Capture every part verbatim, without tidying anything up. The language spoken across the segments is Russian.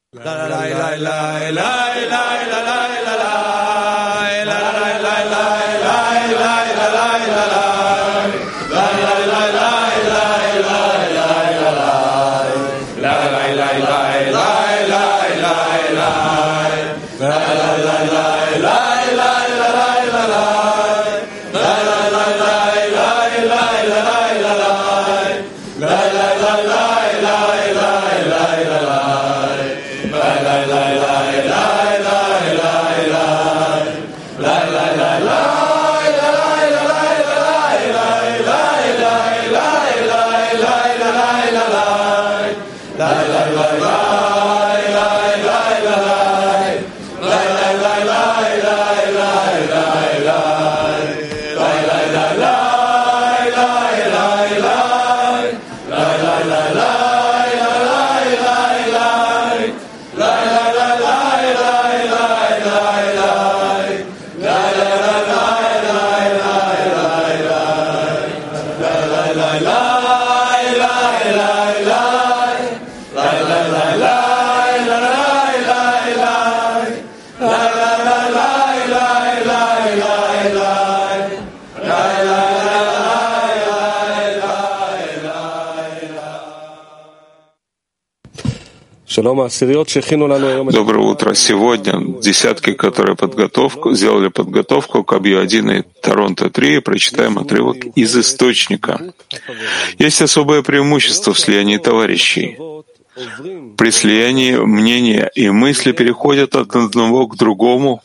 Доброе утро. Сегодня десятки, которые подготовку, сделали подготовку к Абью один и Торонто три, прочитаем отрывок из источника. Есть особое преимущество в слиянии товарищей. При слиянии мнения и мысли переходят от одного к другому,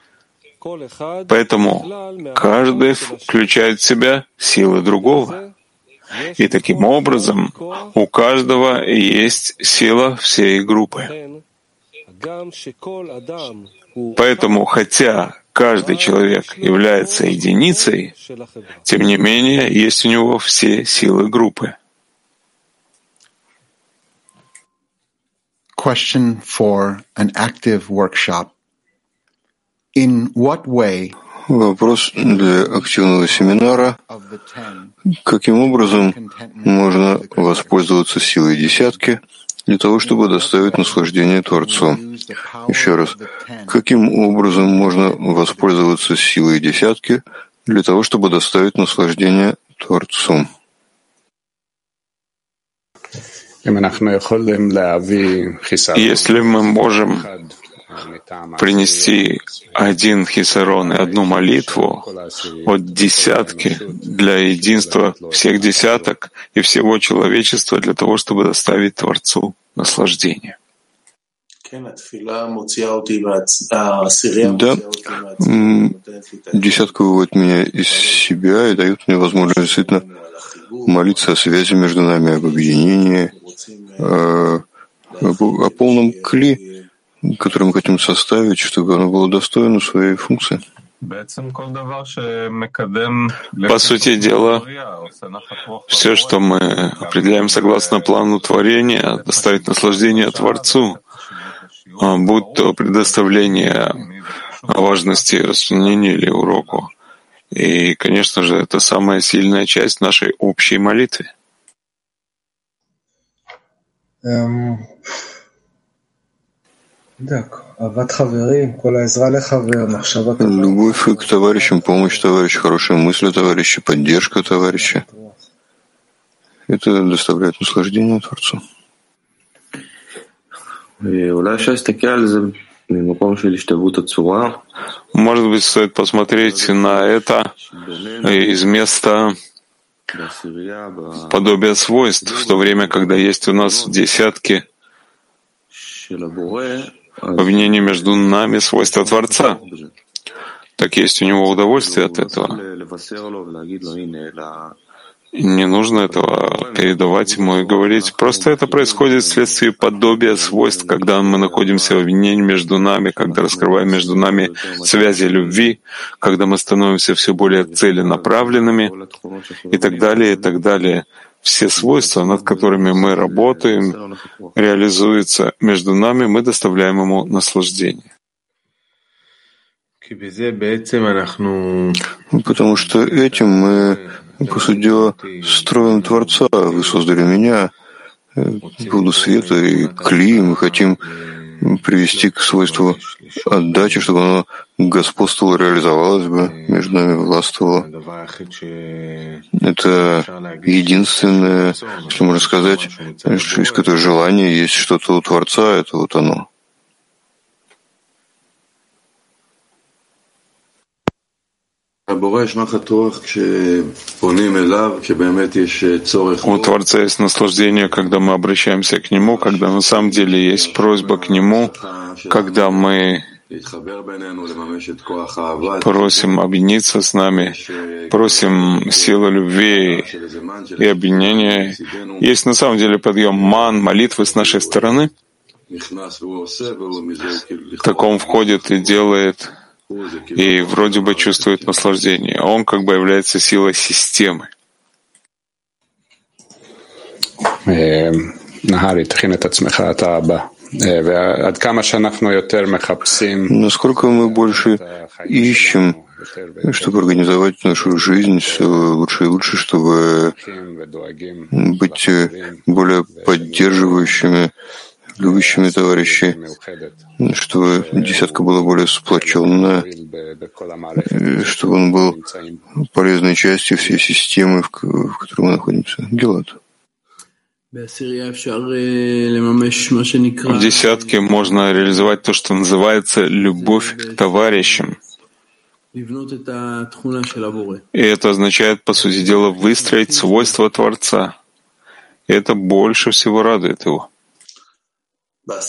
поэтому каждый включает в себя силы другого. И таким образом у каждого есть сила всей группы. Поэтому, хотя каждый человек является единицей, тем не менее есть у него все силы группы. Question for an active workshop. In what way? Вопрос для активного семинара. Каким образом можно воспользоваться силой десятки для того, чтобы доставить наслаждение Творцу? Еще раз. Каким образом можно воспользоваться силой десятки для того, чтобы доставить наслаждение Творцу? Если мы можем принести один хисарон и одну молитву от десятки для единства всех десяток и всего человечества для того, чтобы доставить Творцу наслаждение. Да, десятка выводит меня из себя и дает мне возможность действительно молиться о связи между нами, об объединении, о, о полном кли, который мы хотим составить, чтобы оно было достойно своей функции. По сути дела, все, что мы определяем согласно плану творения, доставить наслаждение Творцу, будь то предоставление важности расчленения или уроку. И, конечно же, это самая сильная часть нашей общей молитвы. Um... Любовь к товарищам, помощь товарищу, хорошие мысли товарища, поддержка товарища — это доставляет наслаждение Творцу. Может быть, стоит посмотреть на это из места подобия свойств, в то время, когда есть у нас десятки обвинений между нами свойства Творца. Так есть у него удовольствие от этого. Не нужно этого передавать ему и говорить. Просто это происходит вследствие подобия свойств, когда мы находимся в обвинении между нами, когда раскрываем между нами связи любви, когда мы становимся все более целенаправленными и так далее, и так далее. Все свойства, над которыми мы работаем, реализуются между нами, мы доставляем ему наслаждение. Потому что этим мы, по сути дела, строим Творца. Вы создали меня, буду света и кли. Мы хотим привести к свойству отдачи, чтобы оно господствовало, реализовалось бы, между нами властвовало. Это единственное, что можно сказать, что есть какое-то желание, есть что-то у Творца, это вот оно. У Творца есть наслаждение, когда мы обращаемся к Нему, когда на самом деле есть просьба к Нему, когда мы просим объединиться с нами, просим силы любви и объединения. Есть на самом деле подъем ман, молитвы с нашей стороны. Так он входит и делает, и вроде бы чувствует наслаждение. Он как бы является силой системы. Насколько мы больше ищем, чтобы организовать нашу жизнь все лучше и лучше, чтобы быть более поддерживающими, любящими товарищи, чтобы десятка была более сплоченная, чтобы он был полезной частью всей системы, в которой мы находимся. Гилад. В десятке можно реализовать то, что называется любовь к товарищам. И это означает, по сути дела, выстроить свойства Творца. И это больше всего радует его. В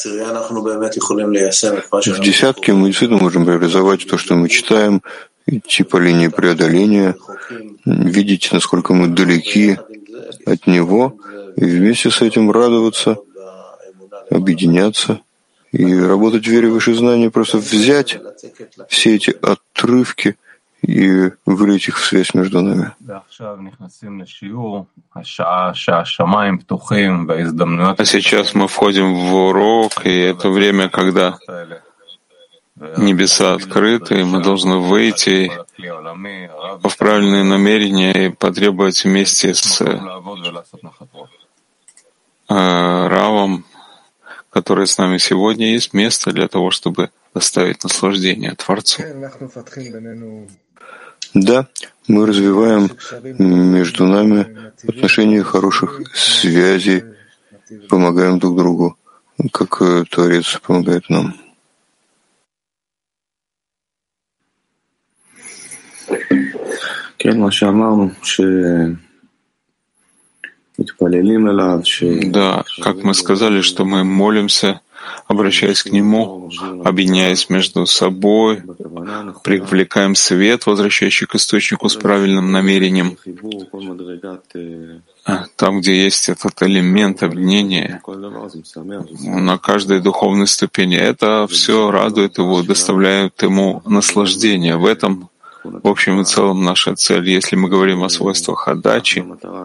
десятке мы действительно можем реализовать то, что мы читаем, идти по линии преодоления, видеть, насколько мы далеки от него, и вместе с этим радоваться, объединяться и работать в вере выше знания, просто взять все эти отрывки и вылить их в связь между нами. А сейчас мы входим в урок, и это время, когда небеса открыты, и мы должны выйти в правильные намерения и потребовать вместе с Равом, который с нами сегодня, есть место для того, чтобы доставить наслаждение Творцу. Да, мы развиваем между нами отношения хороших связей, помогаем друг другу, как Творец помогает нам. Да, как мы сказали, что мы молимся, обращаясь к Нему, объединяясь между собой, привлекаем свет, возвращающий к источнику с правильным намерением. Там, где есть этот элемент объединения, на каждой духовной ступени, это все радует его, доставляет ему наслаждение. В этом в общем и целом наша цель. Если мы говорим о свойствах отдачи,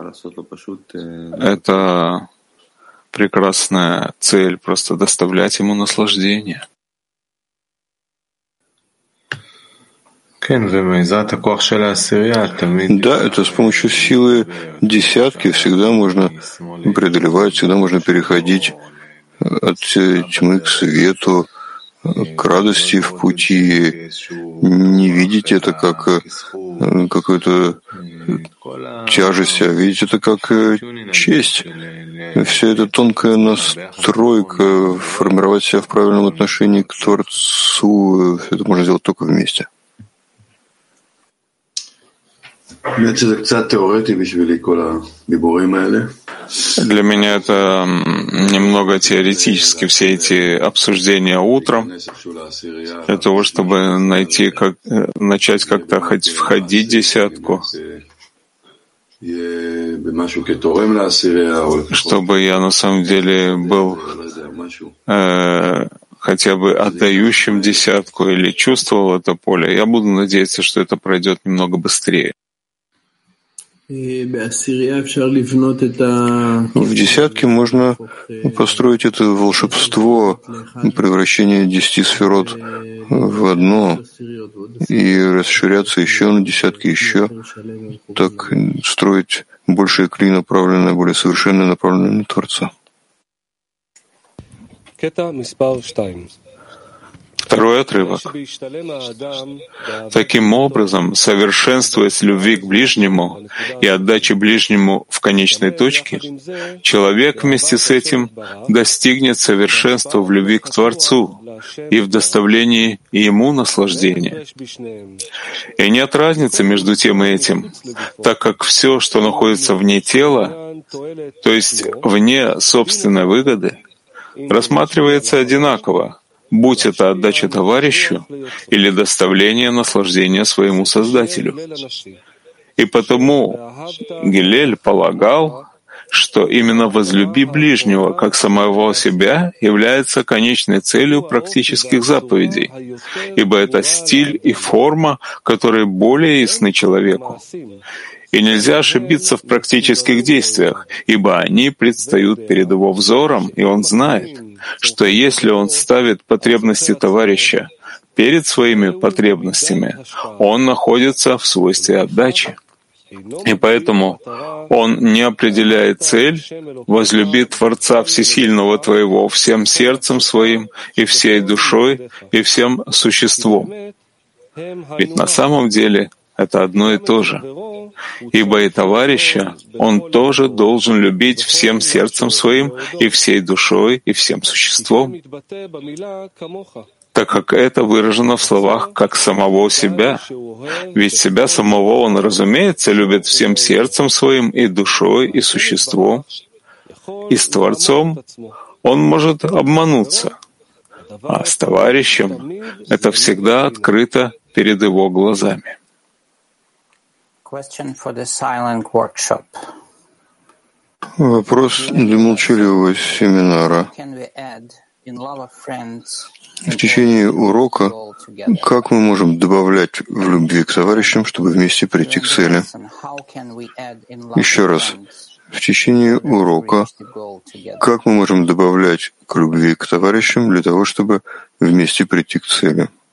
это прекрасная цель, просто доставлять ему наслаждение. Да, это с помощью силы десятки всегда можно преодолевать, всегда можно переходить от тьмы к свету, к радости в пути, не видеть это как какую-то тяжесть, а видеть это как честь. Вся эта тонкая настройка, формировать себя в правильном отношении к Творцу, это можно сделать только вместе. Для меня это немного теоретически, все эти обсуждения утром, для того, чтобы найти, как, начать как-то хоть входить в десятку, чтобы я на самом деле был э, хотя бы отдающим десятку или чувствовал это поле. Я буду надеяться, что это пройдет немного быстрее. В десятке можно построить это волшебство, превращение десяти сферот в одно и расширяться еще на десятки, еще так строить большее кли, направленное, более совершенное, направленное на Творца. Второй отрывок. Таким образом, совершенствуясь любви к ближнему и отдаче ближнему в конечной точке, человек вместе с этим достигнет совершенства в любви к Творцу и в доставлении ему наслаждения. И нет разницы между тем и этим, так как все, что находится вне тела, то есть вне собственной выгоды, рассматривается одинаково, будь это отдача товарищу или доставление наслаждения своему Создателю. И потому Гилель полагал, что именно «возлюби ближнего, как самого себя» является конечной целью практических заповедей, ибо это стиль и форма, которые более ясны человеку. И нельзя ошибиться в практических действиях, ибо они предстают перед его взором, и он знает, что если он ставит потребности товарища перед своими потребностями, он находится в свойстве отдачи. И поэтому он не определяет цель «возлюби Творца Всесильного твоего всем сердцем своим и всей душой и всем существом». Ведь на самом деле это одно и то же. Ибо и товарища он тоже должен любить всем сердцем своим и всей душой и всем существом, так как это выражено в словах «как самого себя». Ведь себя самого он, разумеется, любит всем сердцем своим и душой и существом. И с Творцом он может обмануться, а с товарищем это всегда открыто перед его глазами. Вопрос для молчаливого семинара. В течение урока как мы можем добавлять в любви к товарищам, чтобы вместе прийти к цели? Еще раз. В течение урока как мы можем добавлять к любви к товарищам для того, чтобы вместе прийти к цели?